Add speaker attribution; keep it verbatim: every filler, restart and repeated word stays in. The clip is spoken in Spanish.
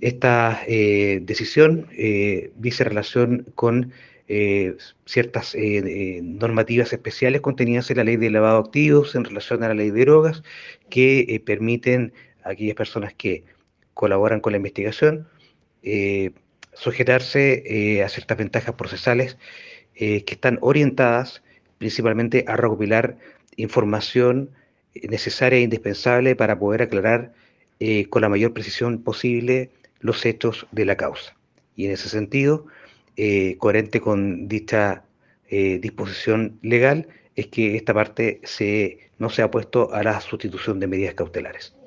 Speaker 1: Esta eh, decisión eh, dice relación con eh, ciertas eh, eh, normativas especiales contenidas en la ley de lavado de activos en relación a la ley de drogas que eh, permiten a aquellas personas que colaboran con la investigación eh, sujetarse eh, a ciertas ventajas procesales eh, que están orientadas principalmente a recopilar información eh, necesaria e indispensable para poder aclarar eh, con la mayor precisión posible los hechos de la causa. Y en ese sentido, eh, coherente con dicha eh, disposición legal, es que esta parte se, no se ha puesto a la sustitución de medidas cautelares.